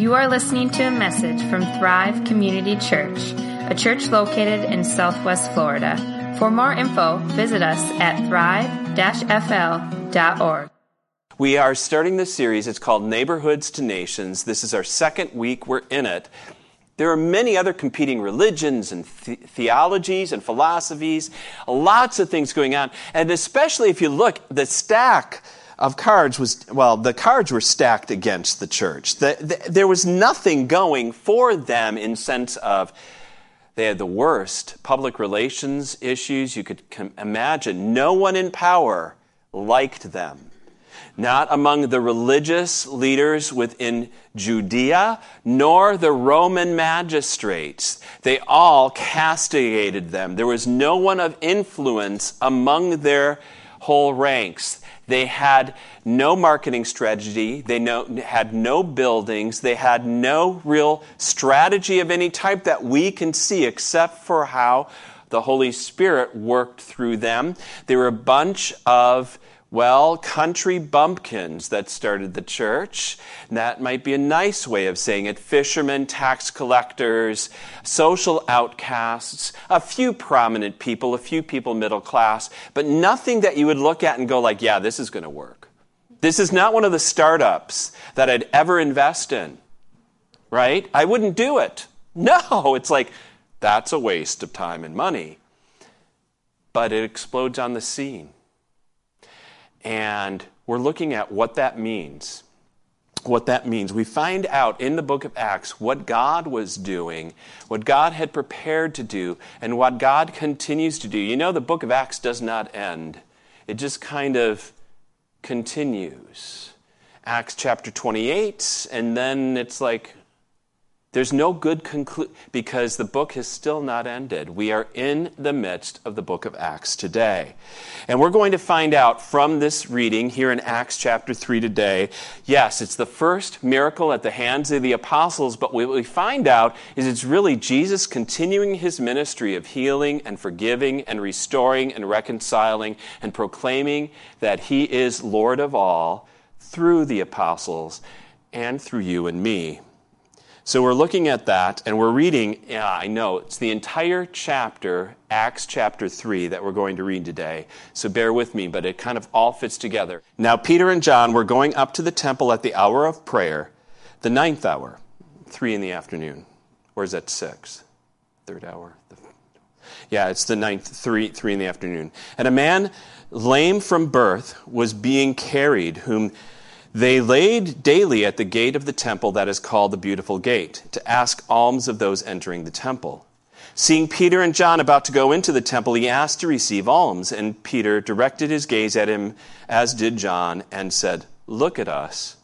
You are listening to a message from Thrive Community Church, a church located in Southwest Florida. For more info, visit us at thrive-fl.org. We are starting this series. It's called Neighborhoods to Nations. This is our second week. We're in it. There are many other competing religions and theologies and philosophies, lots of things going on. And especially if you look, the stack of cards the cards were stacked against the church. There was nothing going for them in sense of they had the worst public relations issues you could imagine. No one in power liked them. Not among the religious leaders within Judea, nor the Roman magistrates. They all castigated them. There was no one of influence among their whole ranks. They had no marketing strategy. They had no buildings. They had no real strategy of any type that we can see except for how the Holy Spirit worked through them. They were a bunch of country bumpkins that started the church. That might be a nice way of saying it. Fishermen, tax collectors, social outcasts, a few prominent people, a few people middle class, but nothing that you would look at and go like, yeah, this is going to work. This is not one of the startups that I'd ever invest in, right? I wouldn't do it. No, it's like, that's a waste of time and money. But it explodes on the scene. And we're looking at what that means. What that means. We find out in the book of Acts what God was doing, what God had prepared to do, and what God continues to do. You know, the book of Acts does not end. It just kind of continues. Acts chapter 28, and then it's like, there's no good conclusion because the book has still not ended. We are in the midst of the book of Acts today. And we're going to find out from this reading here in Acts chapter 3 today, yes, it's the first miracle at the hands of the apostles, but what we find out is it's really Jesus continuing his ministry of healing and forgiving and restoring and reconciling and proclaiming that he is Lord of all through the apostles and through you and me. So we're looking at that, and we're reading, I know, it's the entire chapter, Acts chapter 3, that we're going to read today. So bear with me, but it kind of all fits together. Now Peter and John were going up to the temple at the hour of prayer, the 9th hour, 3 in the afternoon. Or is that 6? 3rd hour? Yeah, it's the 9th, 3 in the afternoon. And a man lame from birth was being carried, whom they laid daily at the gate of the temple that is called the Beautiful Gate, to ask alms of those entering the temple. Seeing Peter and John about to go into the temple, he asked to receive alms, and Peter directed his gaze at him, as did John, and said, "Look at us."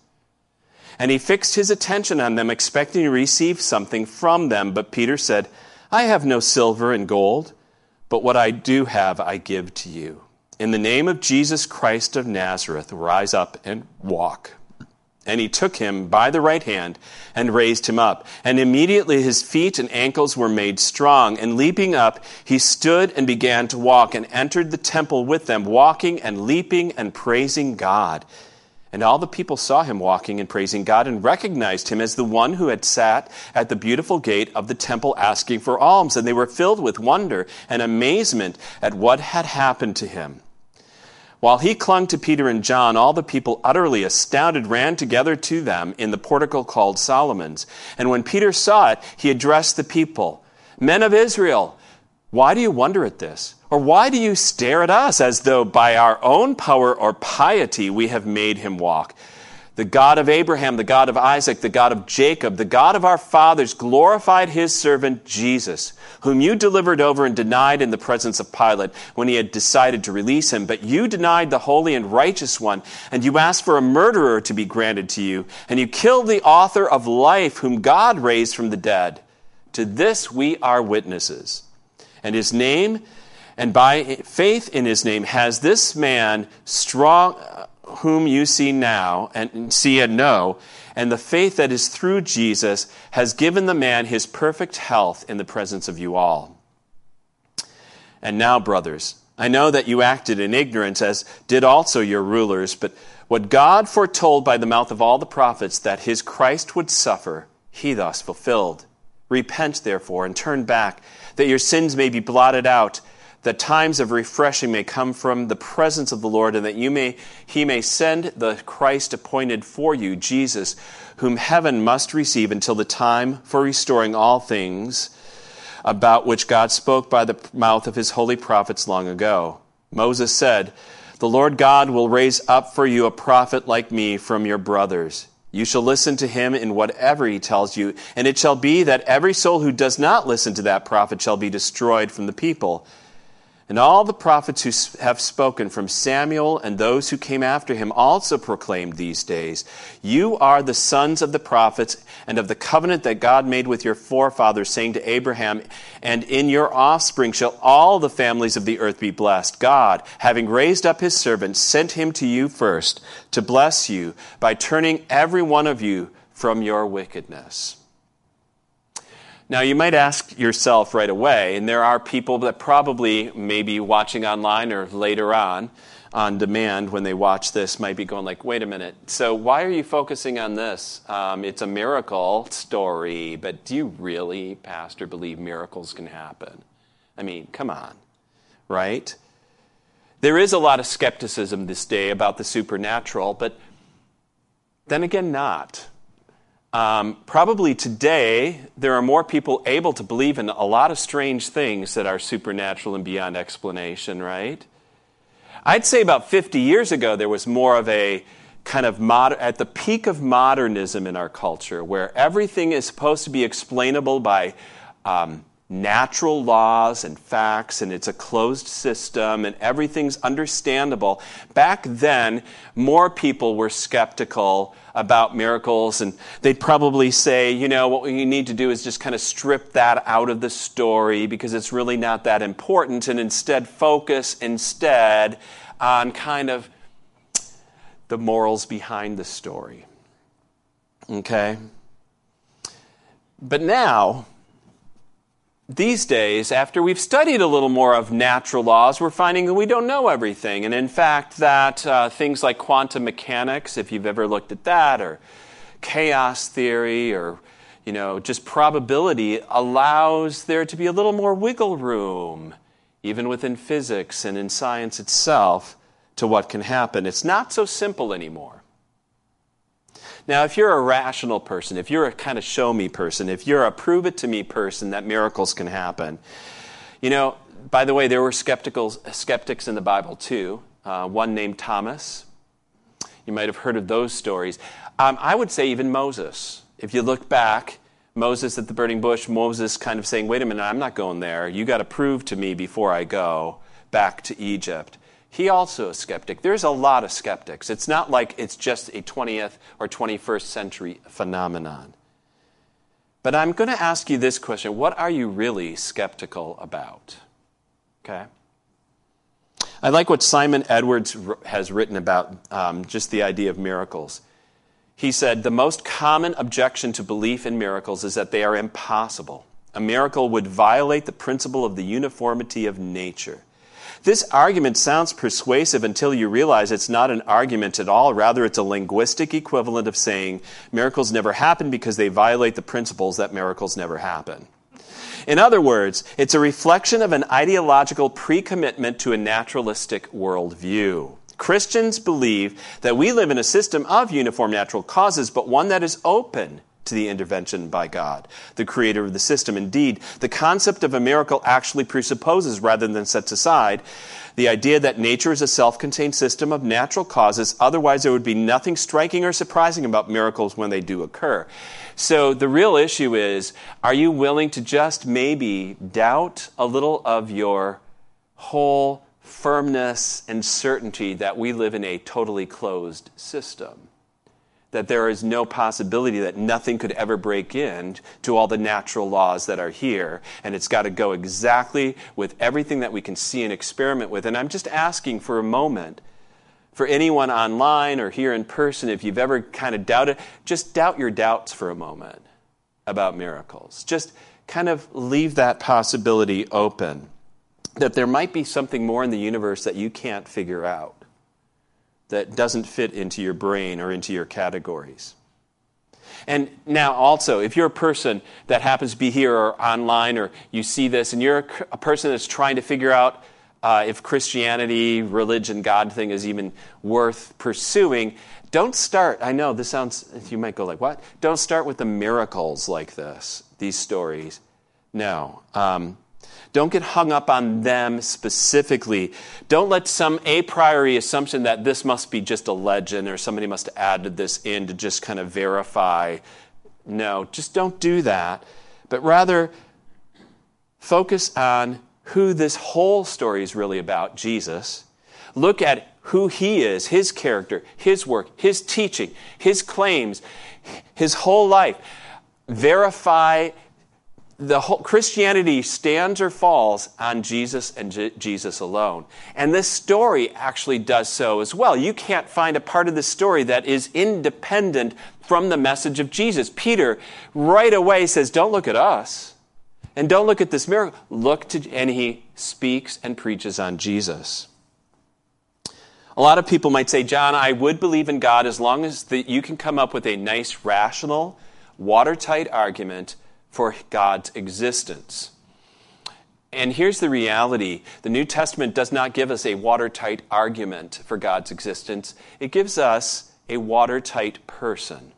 And he fixed his attention on them, expecting to receive something from them. But Peter said, "I have no silver and gold, but what I do have I give to you. In the name of Jesus Christ of Nazareth, rise up and walk." And he took him by the right hand and raised him up. And immediately his feet and ankles were made strong. And leaping up, he stood and began to walk and entered the temple with them, walking and leaping and praising God. And all the people saw him walking and praising God and recognized him as the one who had sat at the beautiful gate of the temple asking for alms. And they were filled with wonder and amazement at what had happened to him. While he clung to Peter and John, all the people, utterly astounded, ran together to them in the portico called Solomon's. And when Peter saw it, he addressed the people, "Men of Israel, why do you wonder at this? Or why do you stare at us as though by our own power or piety we have made him walk? The God of Abraham, the God of Isaac, the God of Jacob, the God of our fathers glorified his servant Jesus, whom you delivered over and denied in the presence of Pilate when he had decided to release him. But you denied the holy and righteous one, and you asked for a murderer to be granted to you, and you killed the author of life, whom God raised from the dead. To this we are witnesses. And his name, and by faith in his name, has this man strong, whom you see now and see and know, and the faith that is through Jesus has given the man his perfect health in the presence of you all. And now, brothers, I know that you acted in ignorance, as did also your rulers, but what God foretold by the mouth of all the prophets that his Christ would suffer, he thus fulfilled. Repent, therefore, and turn back, that your sins may be blotted out, that times of refreshing may come from the presence of the Lord, and that he may send the Christ appointed for you, Jesus, whom heaven must receive until the time for restoring all things, about which God spoke by the mouth of his holy prophets long ago. Moses said, the Lord God will raise up for you a prophet like me from your brothers. You shall listen to him in whatever he tells you, and it shall be that every soul who does not listen to that prophet shall be destroyed from the people. And all the prophets who have spoken from Samuel and those who came after him also proclaimed these days, you are the sons of the prophets and of the covenant that God made with your forefathers, saying to Abraham, and in your offspring shall all the families of the earth be blessed. God, having raised up his servant, sent him to you first to bless you by turning every one of you from your wickedness. Now, you might ask yourself right away, and there are people that probably may be watching online or later on demand when they watch this might be going like, wait a minute, so why are you focusing on this? It's a miracle story, but do you really, Pastor, believe miracles can happen? I mean, come on, right? There is a lot of skepticism this day about the supernatural, but then again, not. Probably today, there are more people able to believe in a lot of strange things that are supernatural and beyond explanation, right? I'd say about 50 years ago, there was more of a kind of at the peak of modernism in our culture, where everything is supposed to be explainable by natural laws and facts, and it's a closed system, and everything's understandable. Back then, more people were skeptical about miracles, and they'd probably say, you know, what we need to do is just kind of strip that out of the story because it's really not that important, and instead focus on kind of the morals behind the story. Okay? But now, these days, after we've studied a little more of natural laws, we're finding that we don't know everything. And in fact, that things like quantum mechanics, if you've ever looked at that, or chaos theory, or just probability, allows there to be a little more wiggle room, even within physics and in science itself, to what can happen. It's not so simple anymore. Now, if you're a rational person, if you're a kind of show-me person, if you're a prove-it-to-me person that miracles can happen, by the way, there were skeptics in the Bible too. One named Thomas. You might have heard of those stories. I would say even Moses. If you look back, Moses at the burning bush, Moses kind of saying, wait a minute, I'm not going there. You got to prove to me before I go back to Egypt. He also a skeptic. There's a lot of skeptics. It's not like it's just a 20th or 21st century phenomenon. But I'm going to ask you this question. What are you really skeptical about? Okay? I like what Simon Edwards has written about just the idea of miracles. He said, the most common objection to belief in miracles is that they are impossible. A miracle would violate the principle of the uniformity of nature. This argument sounds persuasive until you realize it's not an argument at all. Rather, it's a linguistic equivalent of saying miracles never happen because they violate the principles that miracles never happen. In other words, it's a reflection of an ideological pre-commitment to a naturalistic worldview. Christians believe that we live in a system of uniform natural causes, but one that is open to the intervention by God, the creator of the system. Indeed, the concept of a miracle actually presupposes, rather than sets aside, the idea that nature is a self-contained system of natural causes. Otherwise, there would be nothing striking or surprising about miracles when they do occur. So the real issue is, are you willing to just maybe doubt a little of your whole firmness and certainty that we live in a totally closed system? That there is no possibility that nothing could ever break in to all the natural laws that are here, and it's got to go exactly with everything that we can see and experiment with. And I'm just asking for a moment, for anyone online or here in person, if you've ever kind of doubted, just doubt your doubts for a moment about miracles. Just kind of leave that possibility open. that there might be something more in the universe that you can't figure out, that doesn't fit into your brain or into your categories. And now also, if you're a person that happens to be here or online, or you see this, and you're a person that's trying to figure out if Christianity, religion, God thing is even worth pursuing, don't start, I know this sounds, you might go like, what? Don't start with the miracles like this, these stories. No. Don't get hung up on them specifically. Don't let some a priori assumption that this must be just a legend or somebody must have added this in to just kind of verify. No, just don't do that. But rather, focus on who this whole story is really about, Jesus. Look at who he is, his character, his work, his teaching, his claims, his whole life. Verify. The whole Christianity stands or falls on Jesus and Jesus alone. And this story actually does so as well. You can't find a part of the story that is independent from the message of Jesus. Peter right away says, don't look at us. And don't look at this miracle. And he speaks and preaches on Jesus. A lot of people might say, John, I would believe in God as long as you can come up with a nice, rational, watertight argument for God's existence. And here's the reality. The New Testament does not give us a watertight argument for God's existence. It gives us a watertight person.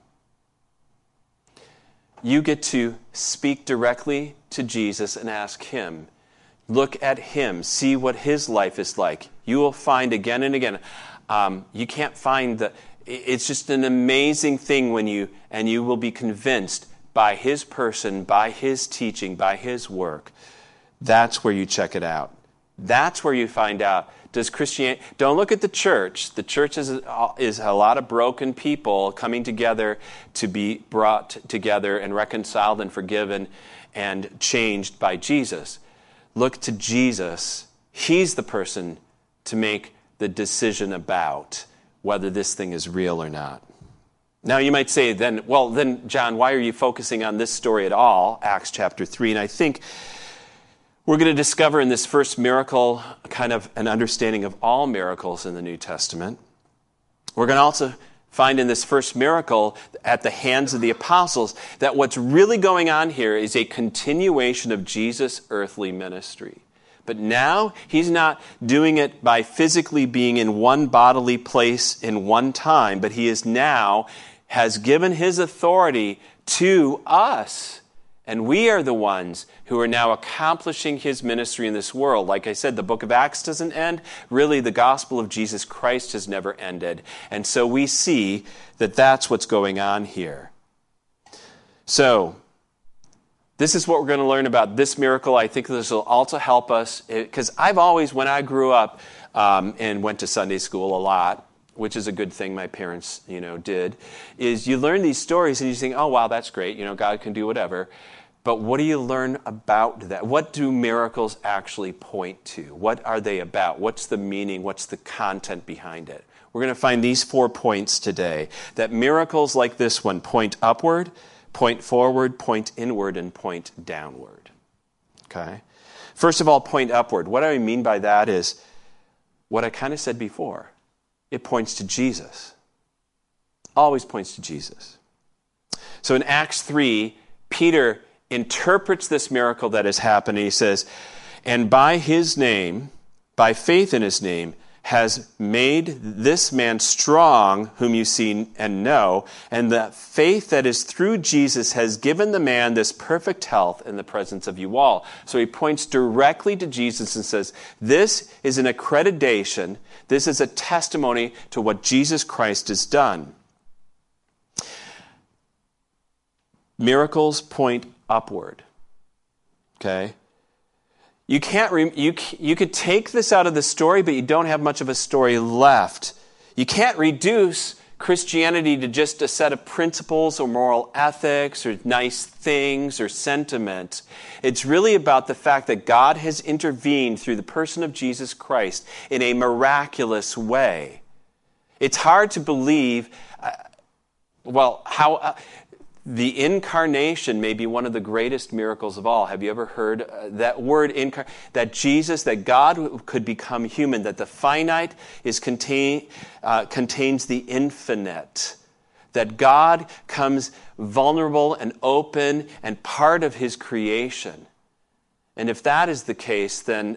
You get to speak directly to Jesus and ask him. Look at him. See what his life is like. You will find again and again. You can't find it's just an amazing thing when you will be convinced by his person, by his teaching, by his work. That's where you check it out. That's where you find out, does Christianity... Don't look at the church. The church is a lot of broken people coming together to be brought together and reconciled and forgiven and changed by Jesus. Look to Jesus. He's the person to make the decision about whether this thing is real or not. Now you might say then, John, why are you focusing on this story at all, Acts chapter 3? And I think we're going to discover in this first miracle kind of an understanding of all miracles in the New Testament. We're going to also find in this first miracle at the hands of the apostles that what's really going on here is a continuation of Jesus' earthly ministry. But now he's not doing it by physically being in one bodily place in one time, but he is now has given his authority to us. And we are the ones who are now accomplishing his ministry in this world. Like I said, the book of Acts doesn't end. Really, the gospel of Jesus Christ has never ended. And so we see that that's what's going on here. So, this is what we're going to learn about this miracle. I think this will also help us, because I've always, when I grew up and went to Sunday school a lot, which is a good thing my parents, did, is you learn these stories and you think, oh, wow, that's great. God can do whatever. But what do you learn about that? What do miracles actually point to? What are they about? What's the meaning? What's the content behind it? We're going to find these 4 points today, that miracles like this one point upward, point forward, point inward, and point downward. Okay? First of all, point upward. What I mean by that is what I kind of said before. It points to Jesus. Always points to Jesus. So in Acts 3, Peter interprets this miracle that has happened. And he says, and by his name, by faith in his name, has made this man strong, whom you see and know, and the faith that is through Jesus has given the man this perfect health in the presence of you all. So he points directly to Jesus and says, this is an accreditation, this is a testimony to what Jesus Christ has done. Miracles point upward. Okay? You can't. You could take this out of the story, but you don't have much of a story left. You can't reduce Christianity to just a set of principles or moral ethics or nice things or sentiment. It's really about the fact that God has intervened through the person of Jesus Christ in a miraculous way. It's hard to believe. The incarnation may be one of the greatest miracles of all. Have you ever heard that word, that Jesus, that God could become human, that the finite contains the infinite, that God comes vulnerable and open and part of his creation. And if that is the case, then,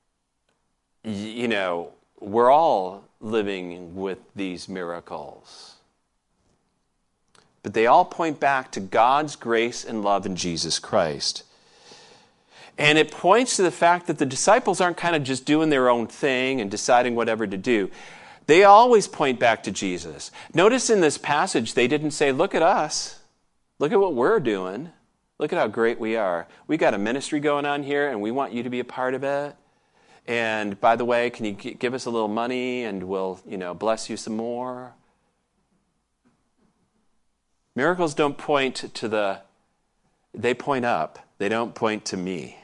we're all living with these miracles. But they all point back to God's grace and love in Jesus Christ. And it points to the fact that the disciples aren't kind of just doing their own thing and deciding whatever to do. They always point back to Jesus. Notice in this passage, they didn't say, look at us. Look at what we're doing. Look at how great we are. We got a ministry going on here, and we want you to be a part of it. And by the way, can you give us a little money, and we'll, bless you some more? Miracles don't point to they point up. They don't point to me.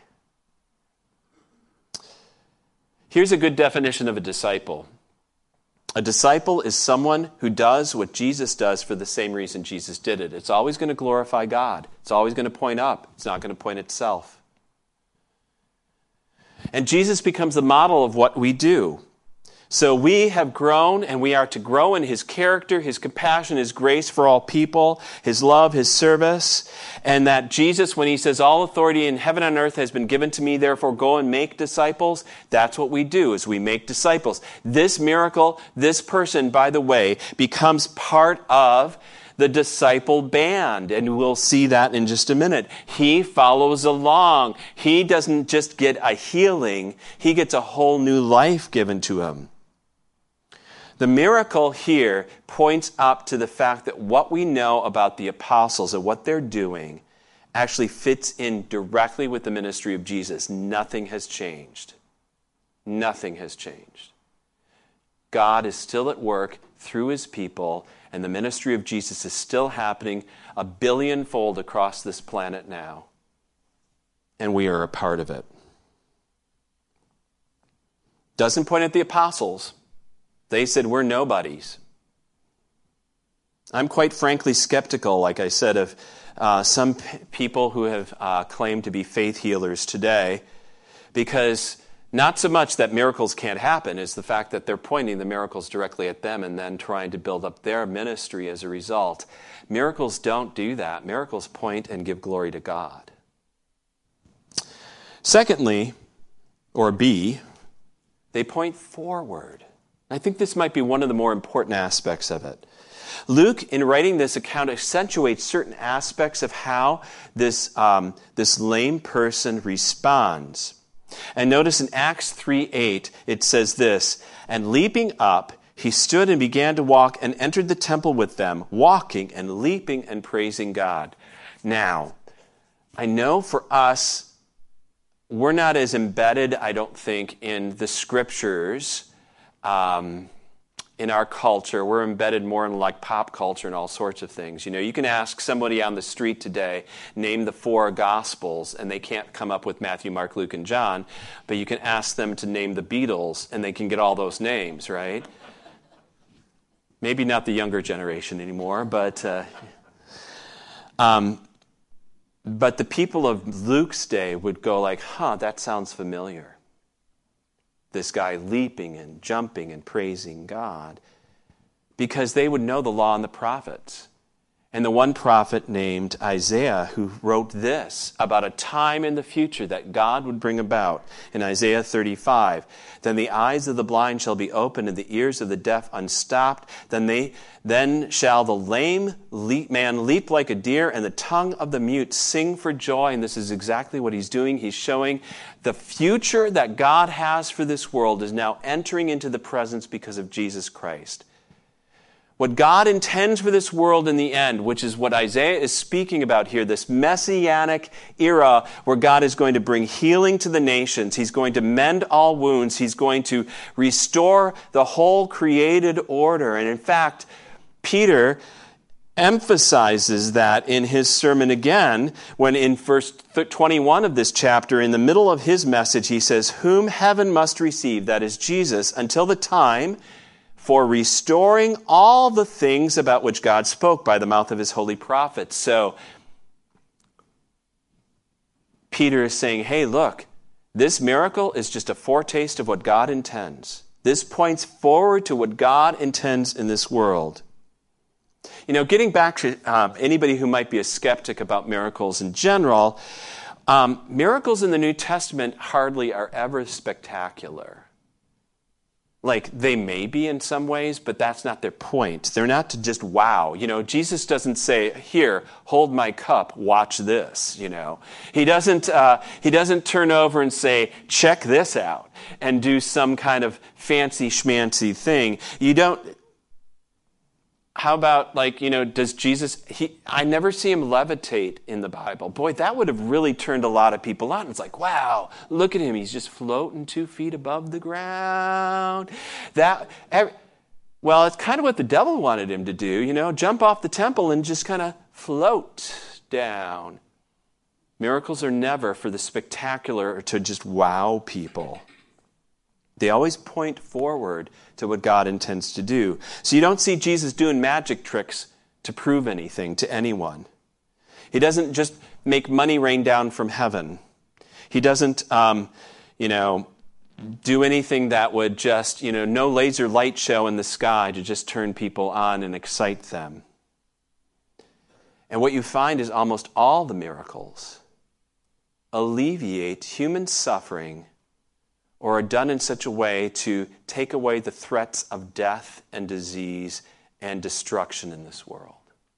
Here's a good definition of a disciple. A disciple is someone who does what Jesus does for the same reason Jesus did it. It's always going to glorify God. It's always going to point up. It's not going to point itself. And Jesus becomes the model of what we do. So we have grown, and we are to grow in his character, his compassion, his grace for all people, his love, his service, and that Jesus, when he says, all authority in heaven and earth has been given to me, therefore go and make disciples, that's what we do, is we make disciples. This miracle, this person, by the way, becomes part of the disciple band, and we'll see that in just a minute. He follows along. He doesn't just get a healing, he gets a whole new life given to him. The miracle here points up to the fact that what we know about the apostles and what they're doing actually fits in directly with the ministry of Jesus. Nothing has changed. Nothing has changed. God is still at work through his people, and the ministry of Jesus is still happening 1 billion-fold across this planet now. And we are a part of it. Doesn't point at the apostles. They said, we're nobodies. I'm quite frankly skeptical, like I said, of some people who have claimed to be faith healers today, because not so much that miracles can't happen is the fact that they're pointing the miracles directly at them and then trying to build up their ministry as a result. Miracles don't do that. Miracles point and give glory to God. Secondly, or B, they point forward. I think this might be one of the more important aspects of it. Luke, in writing this account, accentuates certain aspects of how this lame person responds. And notice in Acts 3:8, it says this, and leaping up, he stood and began to walk and entered the temple with them, walking and leaping and praising God. Now, I know for us, we're not as embedded, I don't think, in the scriptures in our culture. We're embedded more in like pop culture and all sorts of things. You can ask somebody on the street today, name the 4 Gospels, and they can't come up with Matthew, Mark, Luke, and John, but you can ask them to name the Beatles, and they can get all those names, right? Maybe not the younger generation anymore, but the people of Luke's day would go like, that sounds familiar. This guy leaping and jumping and praising God, because they would know the law and the prophets. And the one prophet named Isaiah who wrote this about a time in the future that God would bring about in Isaiah 35. Then the eyes of the blind shall be opened and the ears of the deaf unstopped. Then shall the lame man leap like a deer and the tongue of the mute sing for joy. And this is exactly what he's doing. He's showing the future that God has for this world is now entering into the presence because of Jesus Christ. What God intends for this world in the end, which is what Isaiah is speaking about here, this messianic era where God is going to bring healing to the nations. He's going to mend all wounds. He's going to restore the whole created order. And in fact, Peter emphasizes that in his sermon again, when in verse 21 of this chapter, in the middle of his message, he says, whom heaven must receive, that is Jesus, until the time for restoring all the things about which God spoke by the mouth of his holy prophets. So Peter is saying, hey, look, this miracle is just a foretaste of what God intends. This points forward to what God intends in this world. You know, getting back to anybody who might be a skeptic about miracles in general, miracles in the New Testament hardly are ever spectacular. Like, they may be in some ways, but that's not their point. They're not to just wow. You know, Jesus doesn't say, here, hold my cup, watch this, you know. He doesn't turn over and say, check this out, and do some kind of fancy schmancy thing. How about, like, you know, does Jesus, I never see him levitate in the Bible. Boy, that would have really turned a lot of people on. It's like, wow, look at him. He's just floating 2 feet above the ground. Well, it's kind of what the devil wanted him to do, you know, jump off the temple and just kind of float down. Miracles are never for the spectacular or to just wow people. They always point forward to what God intends to do. So you don't see Jesus doing magic tricks to prove anything to anyone. He doesn't just make money rain down from heaven. He doesn't, do anything that would just, no laser light show in the sky to just turn people on and excite them. And what you find is almost all the miracles alleviate human suffering or are done in such a way to take away the threats of death and disease and destruction in this world.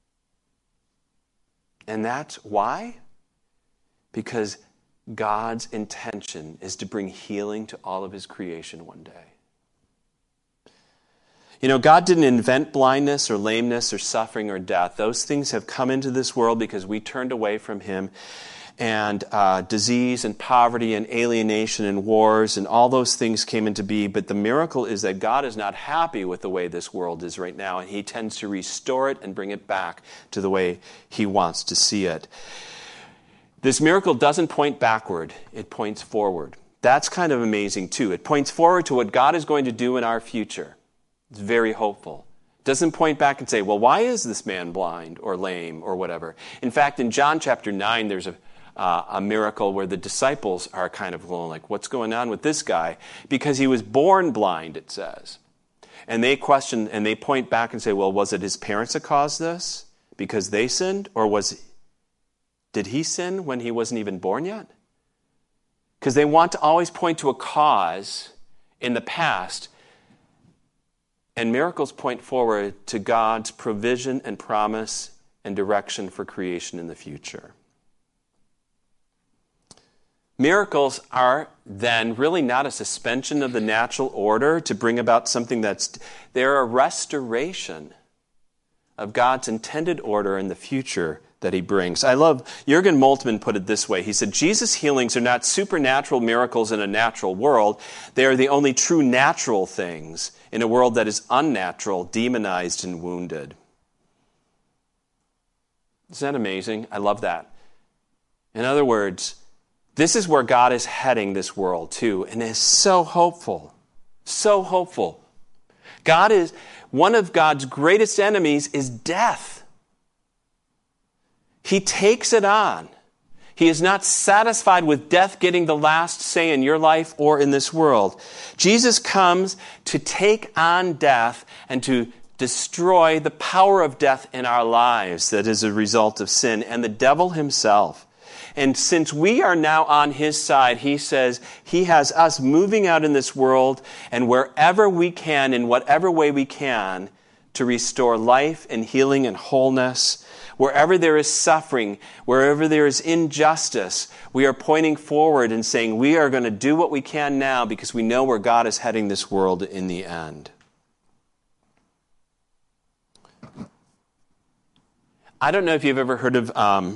And that's why? Because God's intention is to bring healing to all of his creation one day. You know, God didn't invent blindness or lameness or suffering or death. Those things have come into this world because we turned away from him. And disease and poverty and alienation and wars and all those things came into being. But the miracle is that God is not happy with the way this world is right now, and he tends to restore it and bring it back to the way he wants to see it. This miracle doesn't point backward, it points forward. That's kind of amazing too. It points forward to what God is going to do in our future. It's very hopeful. It doesn't point back and say, well, why is this man blind or lame or whatever? In fact, in John chapter 9, there's a miracle where the disciples are kind of going like, what's going on with this guy? Because he was born blind, it says. And they question, and they point back and say, well, was it his parents that caused this because they sinned? Or did he sin when he wasn't even born yet? Because they want to always point to a cause in the past. And miracles point forward to God's provision and promise and direction for creation in the future. Miracles are then really not a suspension of the natural order to bring about something they're a restoration of God's intended order in the future that he brings. I love, Jürgen Moltmann put it this way. He said, Jesus' healings are not supernatural miracles in a natural world. They are the only true natural things in a world that is unnatural, demonized, and wounded. Isn't that amazing? I love that. In other words, this is where God is heading this world too, and it's so hopeful. So hopeful. One of God's greatest enemies is death. He takes it on. He is not satisfied with death getting the last say in your life or in this world. Jesus comes to take on death and to destroy the power of death in our lives that is a result of sin and the devil himself. And since we are now on his side, he says he has us moving out in this world and wherever we can, in whatever way we can, to restore life and healing and wholeness. Wherever there is suffering, wherever there is injustice, we are pointing forward and saying we are going to do what we can now because we know where God is heading this world in the end. I don't know if you've ever heard of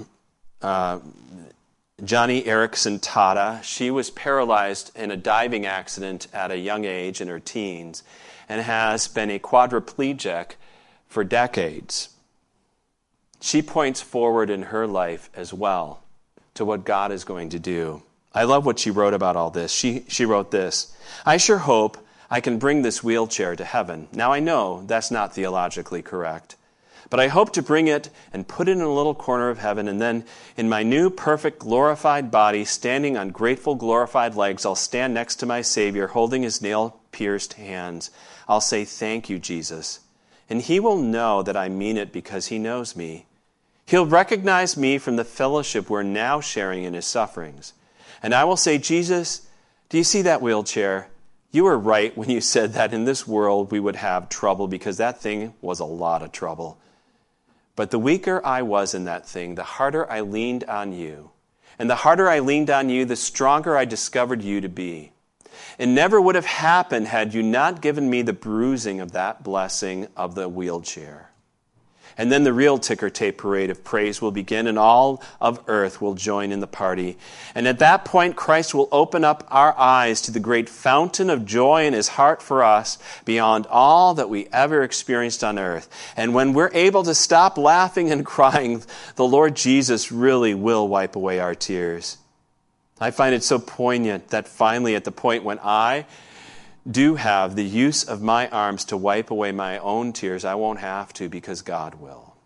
Joni Eareckson Tada. She was paralyzed in a diving accident at a young age in her teens and has been a quadriplegic for decades. She points forward in her life as well to what God is going to do. I love what she wrote about all this. She wrote this, I sure hope I can bring this wheelchair to heaven. Now I know that's not theologically correct, but I hope to bring it and put it in a little corner of heaven, and then in my new, perfect, glorified body, standing on grateful, glorified legs, I'll stand next to my Savior, holding his nail-pierced hands. I'll say, thank you, Jesus. And he will know that I mean it because he knows me. He'll recognize me from the fellowship we're now sharing in his sufferings. And I will say, Jesus, do you see that wheelchair? You were right when you said that in this world we would have trouble, because that thing was a lot of trouble. But the weaker I was in that thing, the harder I leaned on you. And the harder I leaned on you, the stronger I discovered you to be. It never would have happened had you not given me the bruising of that blessing of the wheelchair. And then the real ticker tape parade of praise will begin, and all of earth will join in the party. And at that point, Christ will open up our eyes to the great fountain of joy in his heart for us beyond all that we ever experienced on earth. And when we're able to stop laughing and crying, the Lord Jesus really will wipe away our tears. I find it so poignant that finally, at the point when I do have the use of my arms to wipe away my own tears, I won't have to, because God will.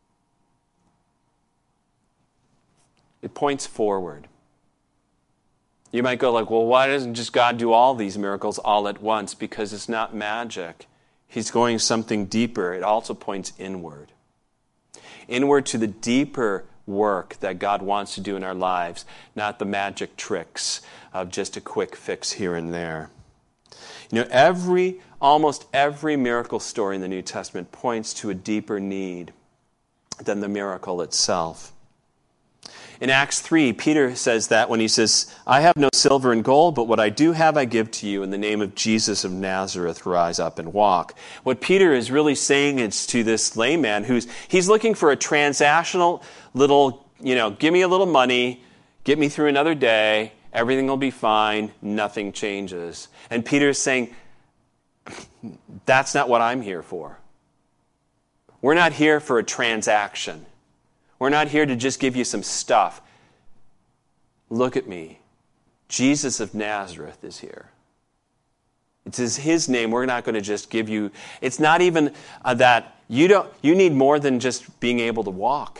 It points forward. You might go like, well, why doesn't just God do all these miracles all at once? Because it's not magic. He's going something deeper. It also points inward. Inward to the deeper work that God wants to do in our lives, not the magic tricks of just a quick fix here and there. You know, almost every miracle story in the New Testament points to a deeper need than the miracle itself. In Acts 3, Peter says that when he says, I have no silver and gold, but what I do have I give to you. In the name of Jesus of Nazareth, rise up and walk. What Peter is really saying is to this layman he's looking for a transactional little, give me a little money, get me through another day, everything will be fine, nothing changes. And Peter is saying, that's not what I'm here for. We're not here for a transaction. We're not here to just give you some stuff. Look at me. Jesus of Nazareth is here. It's his name. We're not going to just give you. It's not even that you need more than just being able to walk.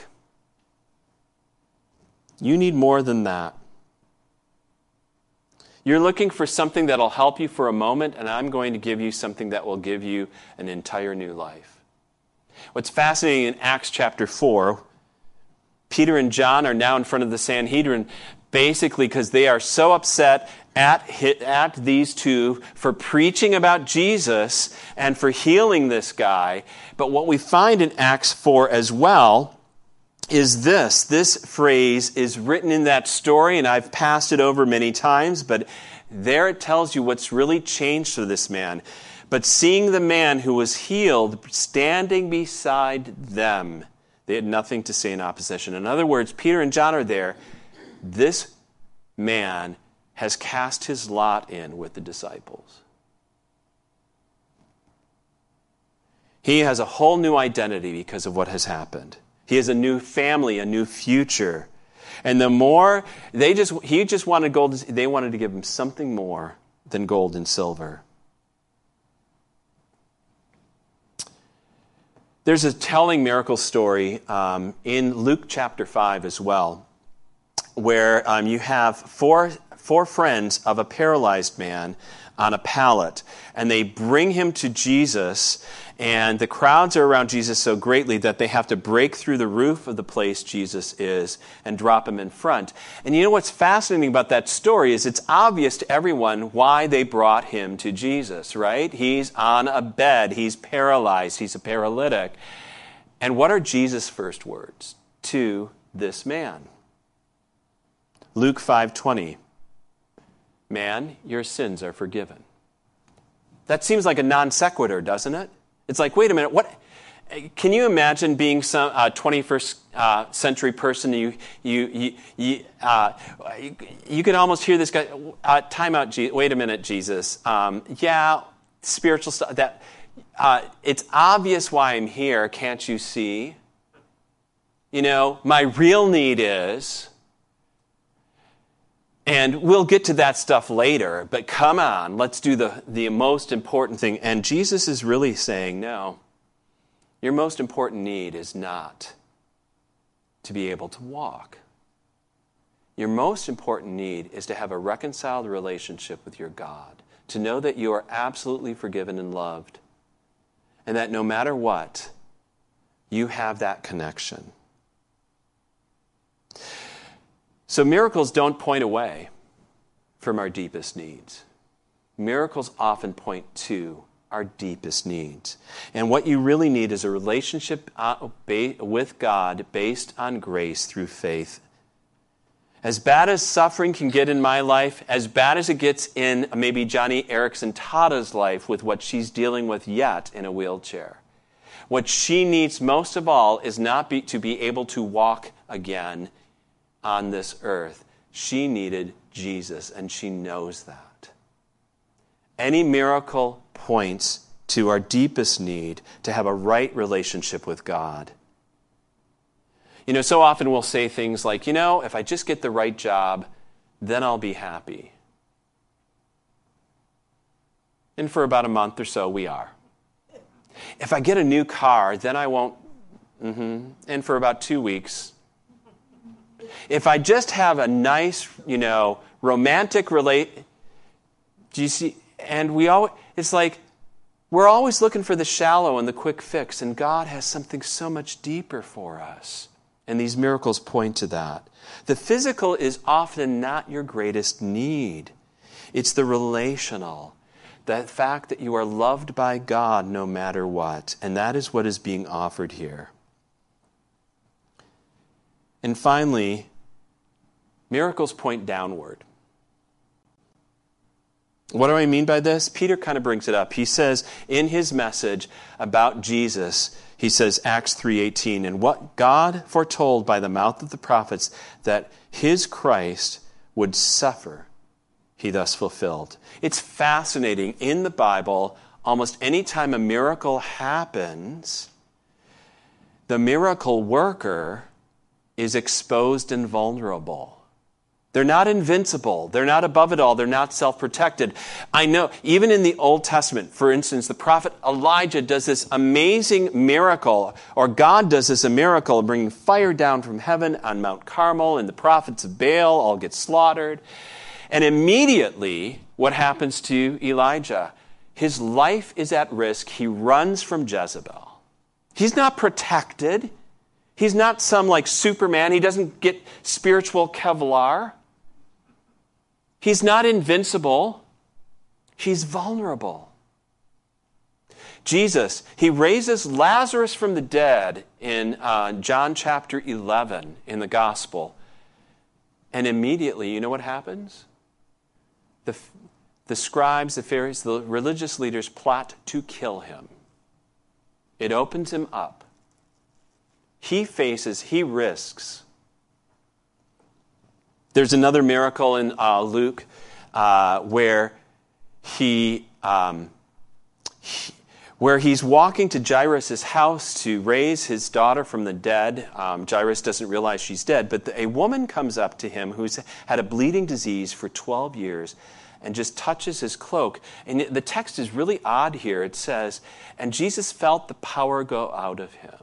You need more than that. You're looking for something that'll help you for a moment, and I'm going to give you something that will give you an entire new life. What's fascinating in Acts chapter 4, Peter and John are now in front of the Sanhedrin, basically because they are so upset at these two for preaching about Jesus and for healing this guy. But what we find in Acts 4 as well is this phrase is written in that story, and I've passed it over many times, but there it tells you what's really changed for this man. But seeing the man who was healed standing beside them, they had nothing to say in opposition. In other words, Peter and John are there. This man has cast his lot in with the disciples. He has a whole new identity because of what has happened. He has a new family, a new future. And the more, he just wanted gold, they wanted to give him something more than gold and silver. There's a telling miracle story in Luke chapter 5 as well, where you have four friends of a paralyzed man on a pallet, and they bring him to Jesus, and the crowds are around Jesus so greatly that they have to break through the roof of the place Jesus is and drop him in front. And you know what's fascinating about that story is it's obvious to everyone why they brought him to Jesus, right? He's on a bed, he's paralyzed, he's a paralytic. And what are Jesus' first words to this man? Luke 5:20. Man, your sins are forgiven. That seems like a non sequitur, doesn't it? It's like, wait a minute, what? Can you imagine being some 21st century person? You can almost hear this guy. Time out. Wait a minute, Jesus. Spiritual stuff. That it's obvious why I'm here. Can't you see? My real need is. And we'll get to that stuff later, but come on, let's do the most important thing. And Jesus is really saying, no, your most important need is not to be able to walk. Your most important need is to have a reconciled relationship with your God, to know that you are absolutely forgiven and loved, and that no matter what, you have that connection. So miracles don't point away from our deepest needs. Miracles often point to our deepest needs. And what you really need is a relationship with God based on grace through faith. As bad as suffering can get in my life, as bad as it gets in maybe Johnny Erickson Tada's life with what she's dealing with yet in a wheelchair, what she needs most of all is not to be able to walk again on this earth. She needed Jesus, and she knows that. Any miracle points to our deepest need to have a right relationship with God. So often we'll say things like, if I just get the right job, then I'll be happy. And for about a month or so, we are. If I get a new car, then I won't. And for about 2 weeks. If I just have a nice, romantic do you see? And it's like we're always looking for the shallow and the quick fix, and God has something so much deeper for us. And these miracles point to that. The physical is often not your greatest need. It's the relational, the fact that you are loved by God no matter what. And that is what is being offered here. And finally, miracles point downward. What do I mean by this? Peter kind of brings it up. He says in his message about Jesus, he says, Acts 3:18, and what God foretold by the mouth of the prophets that his Christ would suffer, he thus fulfilled. It's fascinating. In the Bible, almost any time a miracle happens, the miracle worker is exposed and vulnerable. They're not invincible. They're not above it all. They're not self-protected. I know, even in the Old Testament, for instance, the prophet Elijah does this amazing miracle, or God does this miracle, bringing fire down from heaven on Mount Carmel, and the prophets of Baal all get slaughtered. And immediately, what happens to Elijah? His life is at risk. He runs from Jezebel. He's not protected. He's not some like Superman. He doesn't get spiritual Kevlar. He's not invincible. He's vulnerable. Jesus, he raises Lazarus from the dead in John chapter 11 in the gospel. And immediately, you know what happens? The scribes, the Pharisees, the religious leaders plot to kill him. It opens him up. He risks. There's another miracle in Luke where he's walking to Jairus' house to raise his daughter from the dead. Jairus doesn't realize she's dead, but a woman comes up to him who's had a bleeding disease for 12 years and just touches his cloak. And the text is really odd here. It says, and Jesus felt the power go out of him.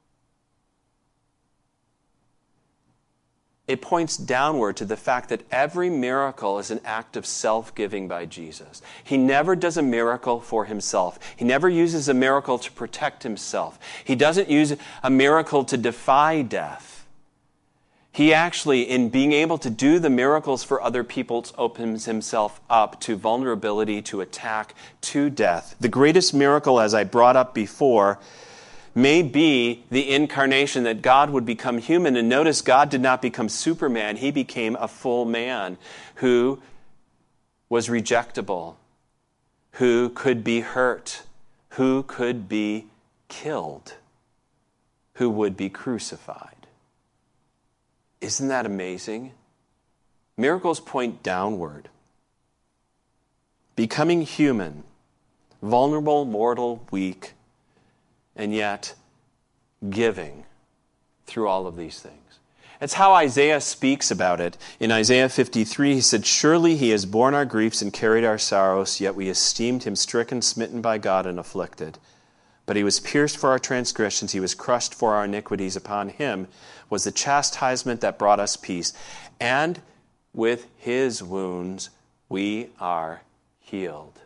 It points downward to the fact that every miracle is an act of self-giving by Jesus. He never does a miracle for himself. He never uses a miracle to protect himself. He doesn't use a miracle to defy death. He actually, in being able to do the miracles for other people, opens himself up to vulnerability, to attack, to death. The greatest miracle, as I brought up before, may be the incarnation, that God would become human. And notice, God did not become Superman. He became a full man who was rejectable, who could be hurt, who could be killed, who would be crucified. Isn't that amazing? Miracles point downward. Becoming human, vulnerable, mortal, weak, and yet giving through all of these things. That's how Isaiah speaks about it. In Isaiah 53, he said, "Surely he has borne our griefs and carried our sorrows, yet we esteemed him stricken, smitten by God, and afflicted. But he was pierced for our transgressions, he was crushed for our iniquities. Upon him was the chastisement that brought us peace. And with his wounds we are healed."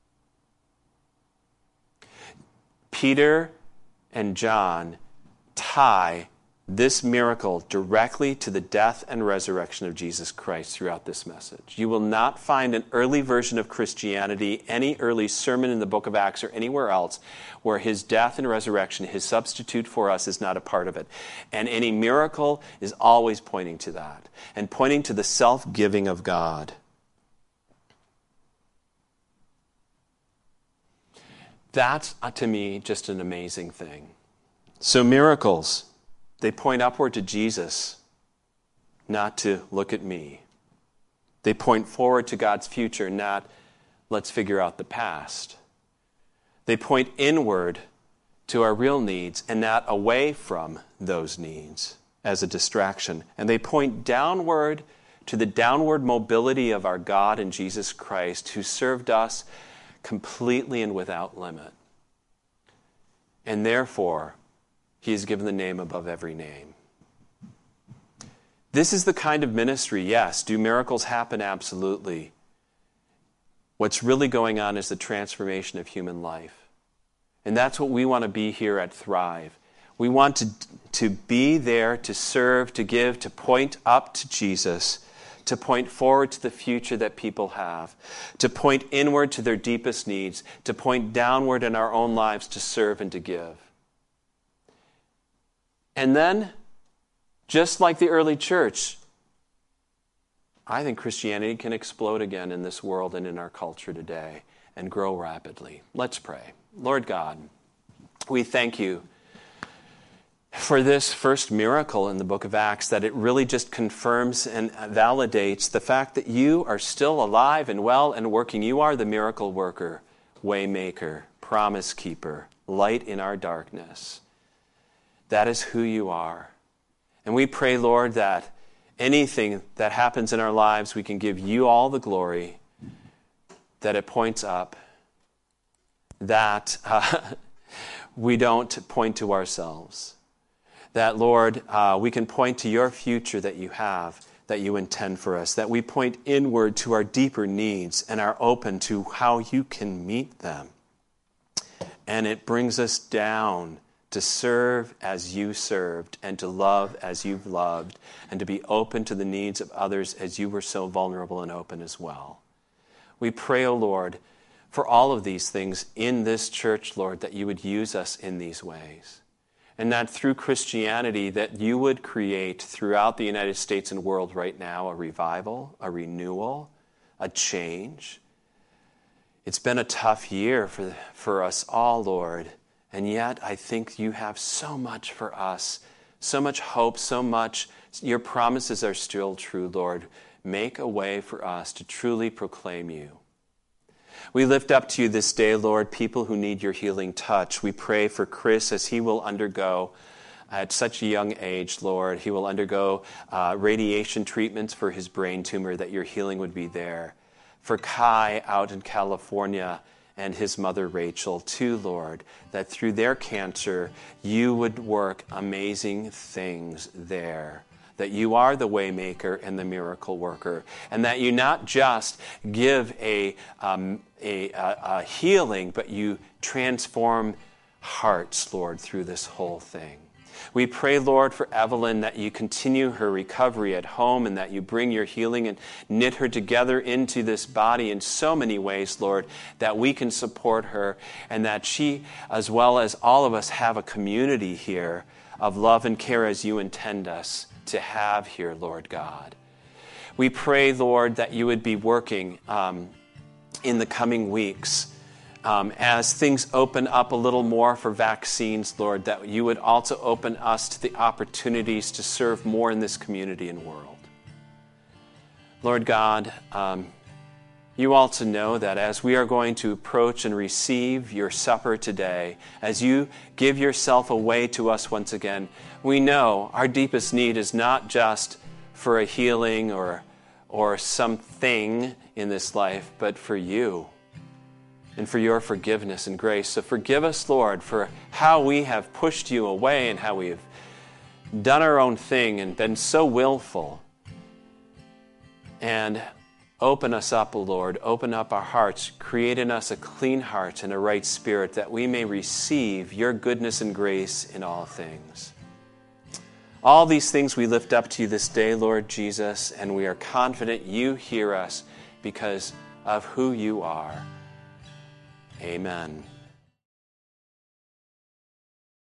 Peter and John tie this miracle directly to the death and resurrection of Jesus Christ throughout this message. You will not find an early version of Christianity, any early sermon in the book of Acts or anywhere else, where his death and resurrection, his substitute for us, is not a part of it. And any miracle is always pointing to that, and pointing to the self-giving of God. That's, to me, just an amazing thing. So miracles, they point upward to Jesus, not to look at me. They point forward to God's future, not let's figure out the past. They point inward to our real needs and not away from those needs as a distraction. And they point downward to the downward mobility of our God and Jesus Christ, who served us completely and without limit. And therefore, he is given the name above every name. This is the kind of ministry, yes. Do miracles happen? Absolutely. What's really going on is the transformation of human life. And that's what we want to be here at Thrive. We want to be there, to serve, to give, to point up to Jesus, to point forward to the future that people have, to point inward to their deepest needs, to point downward in our own lives to serve and to give. And then, just like the early church, I think Christianity can explode again in this world and in our culture today and grow rapidly. Let's pray. Lord God, we thank you for this first miracle in the book of Acts, that it really just confirms and validates the fact that you are still alive and well and working. You are the miracle worker, way maker, promise keeper, light in our darkness. That is who you are. And we pray, Lord, that anything that happens in our lives, we can give you all the glory, that it points up, that we don't point to ourselves. That, Lord, we can point to your future that you have, that you intend for us, that we point inward to our deeper needs and are open to how you can meet them. And it brings us down to serve as you served, and to love as you've loved, and to be open to the needs of others as you were so vulnerable and open as well. We pray, O Lord, for all of these things in this church, Lord, that you would use us in these ways. And that through Christianity, that you would create throughout the United States and world right now a revival, a renewal, a change. It's been a tough year for us all, Lord. And yet, I think you have so much for us, so much hope, so much. Your promises are still true, Lord. Make a way for us to truly proclaim you. We lift up to you this day, Lord, people who need your healing touch. We pray for Chris as he will undergo, at such a young age, Lord, he will undergo radiation treatments for his brain tumor, that your healing would be there. For Kai out in California, and his mother Rachel too, Lord, that through their cancer, you would work amazing things there. That you are the way maker and the miracle worker. And that you not just give a healing, but you transform hearts, Lord, through this whole thing. We pray, Lord, for Evelyn, that you continue her recovery at home, and that you bring your healing and knit her together into this body in so many ways, Lord, that we can support her, and that she, as well as all of us, have a community here of love and care as you intend us to have here, Lord God. We pray, Lord, that you would be working in the coming weeks as things open up a little more for vaccines, Lord, that you would also open us to the opportunities to serve more in this community and world. Lord God, You also know that as we are going to approach and receive your supper today, as you give yourself away to us once again, we know our deepest need is not just for a healing or something in this life, but for you and for your forgiveness and grace. So forgive us, Lord, for how we have pushed you away and how we have done our own thing and been so willful. And open us up, O Lord. Open up our hearts. Create in us a clean heart and a right spirit, that we may receive your goodness and grace in all things. All these things we lift up to you this day, Lord Jesus, and we are confident you hear us because of who you are. Amen.